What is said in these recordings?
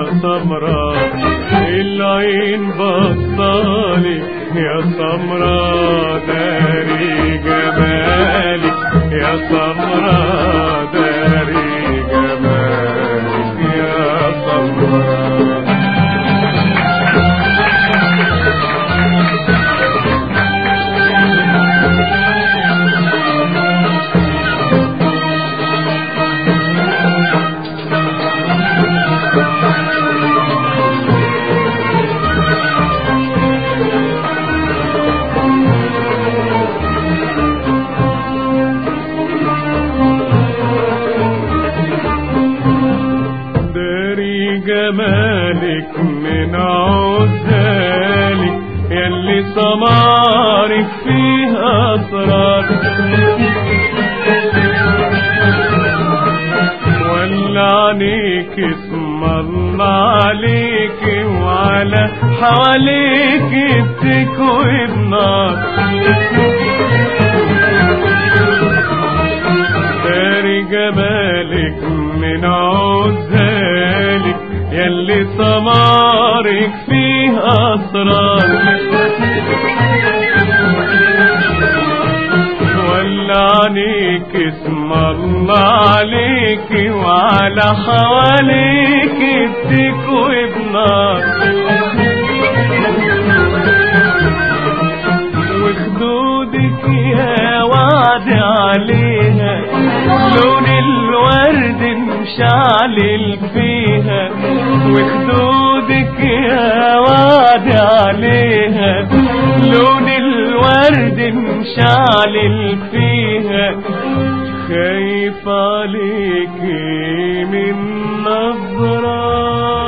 سمراء العين بصالك يا سمراء داري جمالك يا سمراء داري جمالك يا سمراء. جمالك من عزالك يلي سمارك فيها أسرار ولعنيك اسم الله عليك وعلى حواليك بتكوي بنار داري جمالك من عزالك يلي سمارك فيه أسرار ولعنيك اسم الله عليك وعلى حواليك بتكوي بنار وخدودك يا وعد عليها لون الورد مشعلل فيها وخدودك يا وعد عليها لون الورد مشعلل فيها خايف عليكي من نظرة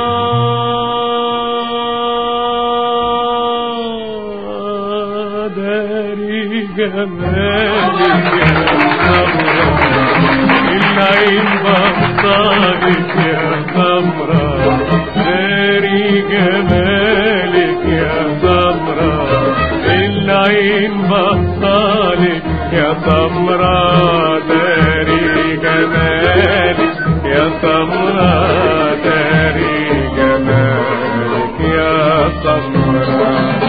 داري جمالك يا سمراء العين بصالك يا سمراء داري جمالك يا سمراء العين بصالك يا سمراء داري جمالك يا سمراء داري جمالك يا سمراء.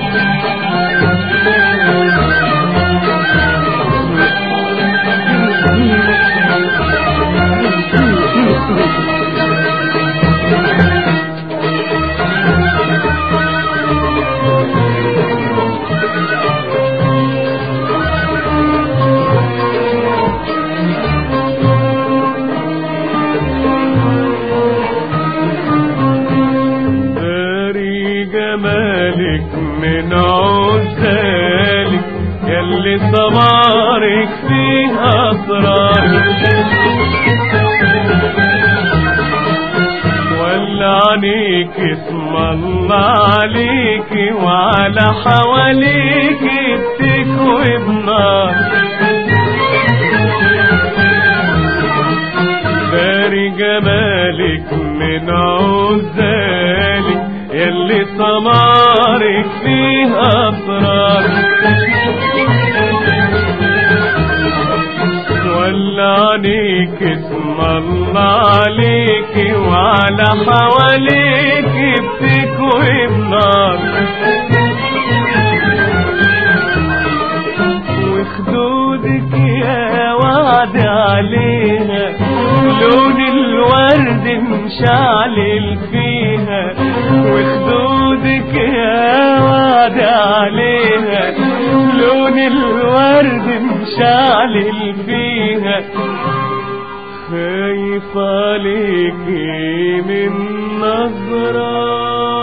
جمالك من عزالك يلي سمارك فيه أسرار ولعنيك اسم الله عليك وعلى حواليك بتكوي بنار داري جمالك من عزالك يلي سمارك فيه أسرار ولعنيك اسم الله عليك وعلى حواليك بتكوي بنار وخدودك يا وعد عليها لون الورد مشعلل فيها وخدودك يا وعد عليها لون الورد مشعلل فيها خايف عليكي من نظرة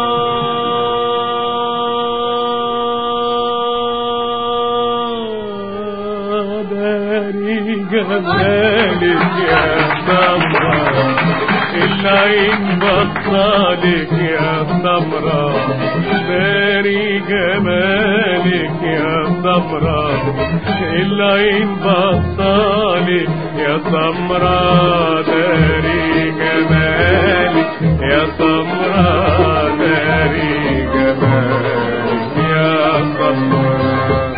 داري جمالك يا سمراء العين بصالك يا سمراء داري جمالك يا سمراء العين بصالك يا سمراء داري جمالك يا سمراء داري جمالك يا سمراء.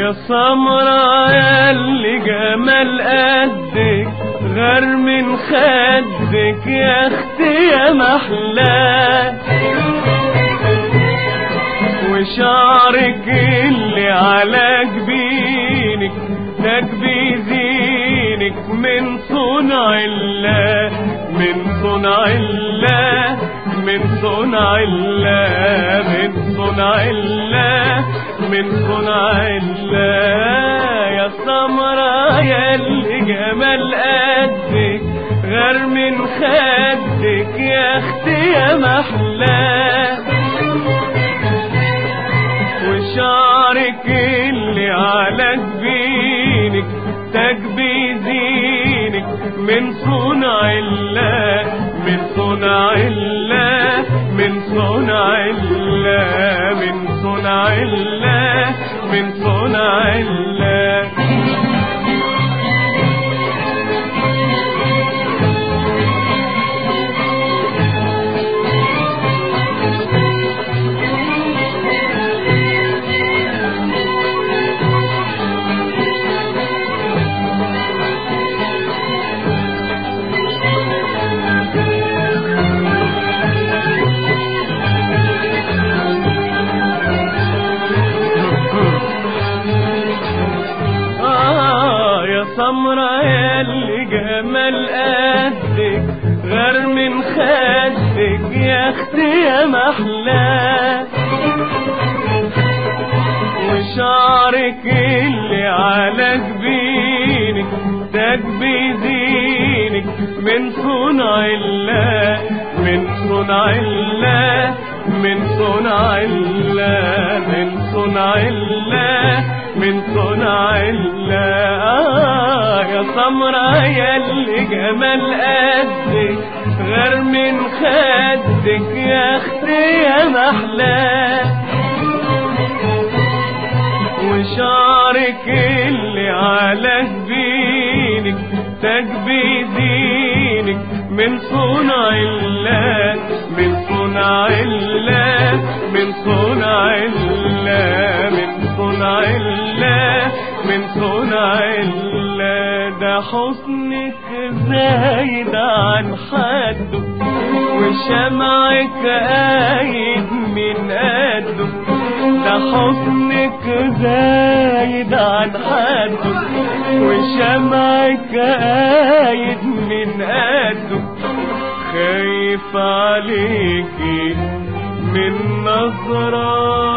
يا سمرة ياللي جمال قدك غير من خدك يا اختي يا محلاك، وشعرك اللي على جبينك ده بيزينك من صنع الله، من صنع الله، من صنع الله، من صنع الله، من صنع الله. يا سمرة ياللي جمال قدك غير من خدك يا اختي يا محلاك، وشعرك اللي على جبينك تاج بيزينك من صنع الله، من صنع الله، من صنع الله، من صنع الله، من صنع الله. سمرة ياللي جمال قدك غير من خدك يا اختي يا محلاك، وشعرك اللي على جبينك تاج بيزينك من صنع الله، من صنع الله، من صنع الله، من صنع الله، من صنع الله. يا سمرة ياللي جمال قدك غير من خدك يا اختي يا محلاك، وشعرك اللي على جبينك تاج بيزينك من صنع الله، من صنع الله، من صنع الله، من صنع الله، من صنع الله. ده حسنك زايد عن حده، وشمعك قايد من قده. ده حسنك زايد عن حده، وشمعك قايد من قده. خايف عليكي من نظرة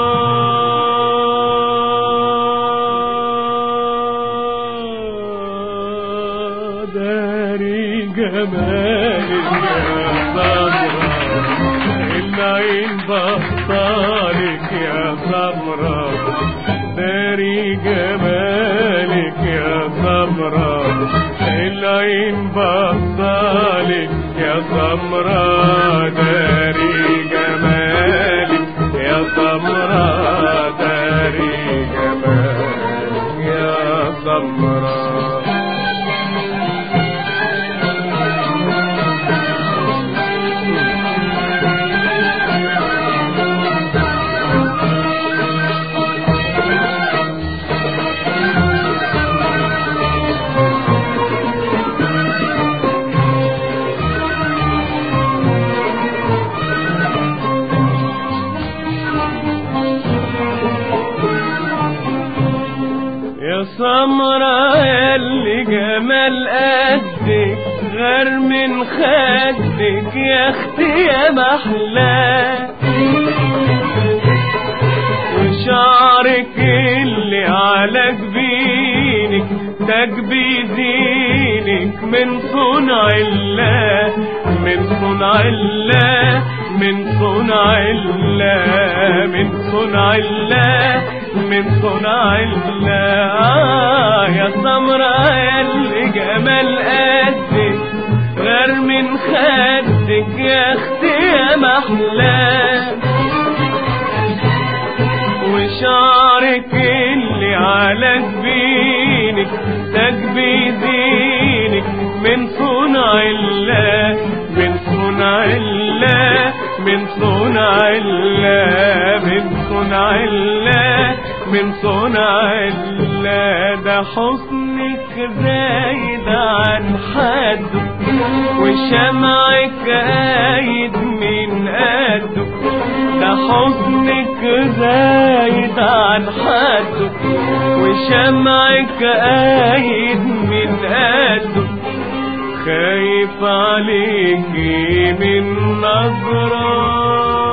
داري جمالك يا سمرة، العين بطالك يا سمرة، داري جمالك يا سمرة، العين بطالك يا سمرة، داري جمالك يا سمرة، داري جمالك يا سمرة. يا سمرة ياللي جمال قدك غير من خدك يا اختي يا محلاك، وشعرك اللي على جبينك تاج بيزينك من صنع الله، من صنع الله، من صنع الله، من صنع الله، من صنع الله. يا سمرة ياللي جمال قدك غير من خدك يا اختي يا محلاك، وشعرك اللي على جبينك تاج بيزينك من صنع الله، من صنع الله، من صنع الله، من صنع الله، من صنع الله. ده حسنك زايد عن حده وشمعك قايد من قده. ده حسنك زايد عن حده وشمعك قايد من قده. خايف عليكي من نظرة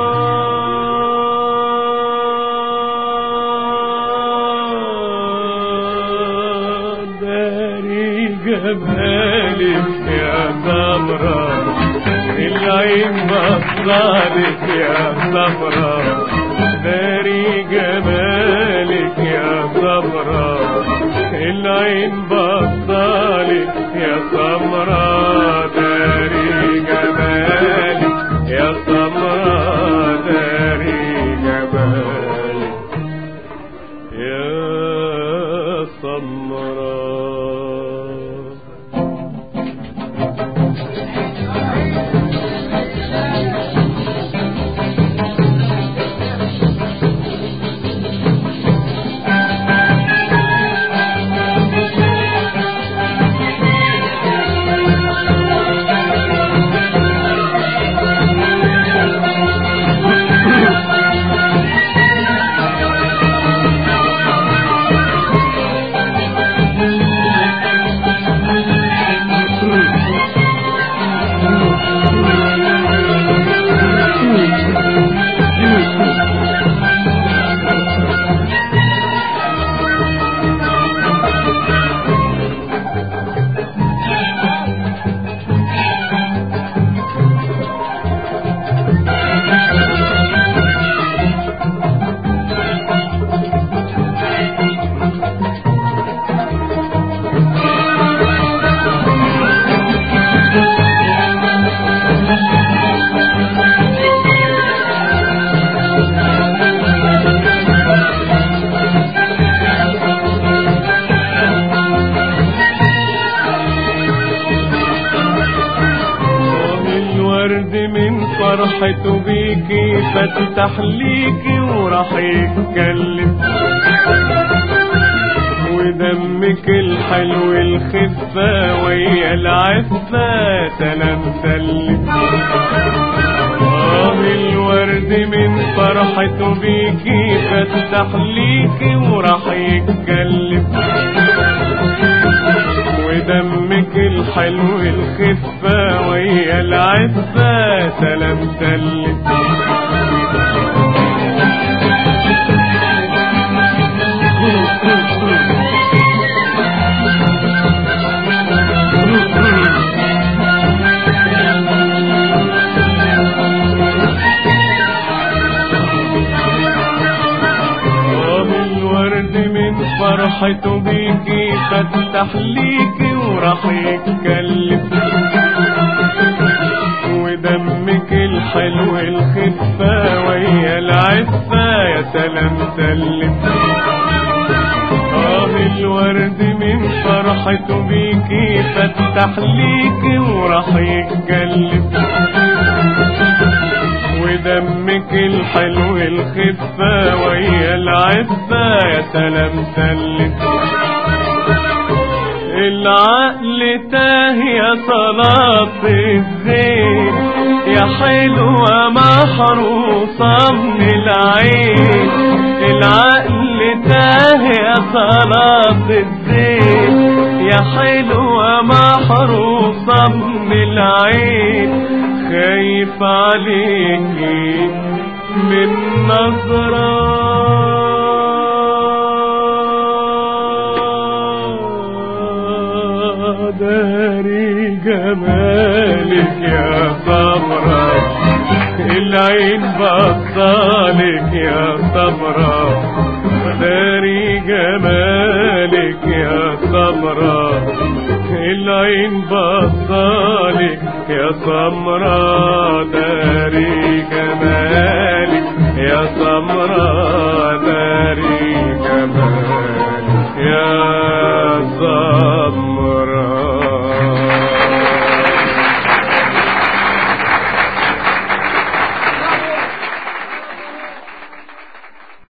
جمالك يا سمرة، العين بصالك يا سمرة. داري جمالك يا سمرة، العين بصالك يا سمرة. داري جمالك يا سمرة، داري جمالك يا سمرة. فرحته بيكي فتح ليكي وراح يتكلم، ودمك الحلو الخفة ويا العفة سلام سلم. الورد من فرحته بيكي فتح ليكي وراح يتكلم، ودمك الحلو الخفة ويا العفة سلام سلم. الورد من فرحته بيكي فتح ليكي وراح يتكلم، ودمك الحلو الخفة ويا العفة يا سلام سلم. الورد من فرحته بيكي فتح ليكي وراح يتكلم، ودمك الحلو الخفة ويا العفة يا سلام سلم. العقل تاه يا صلاة الزين، يا حلوة محروسة من العين. العقل تاه يا صلاة الزين، يا حلوة محروسة من العين. خايف عليكي من نظرة داري جمالك يا سمرة، العين بصالك يا سمرة. داري جمالك يا سمرة، العين بصالك يا سمرة. داري جمالك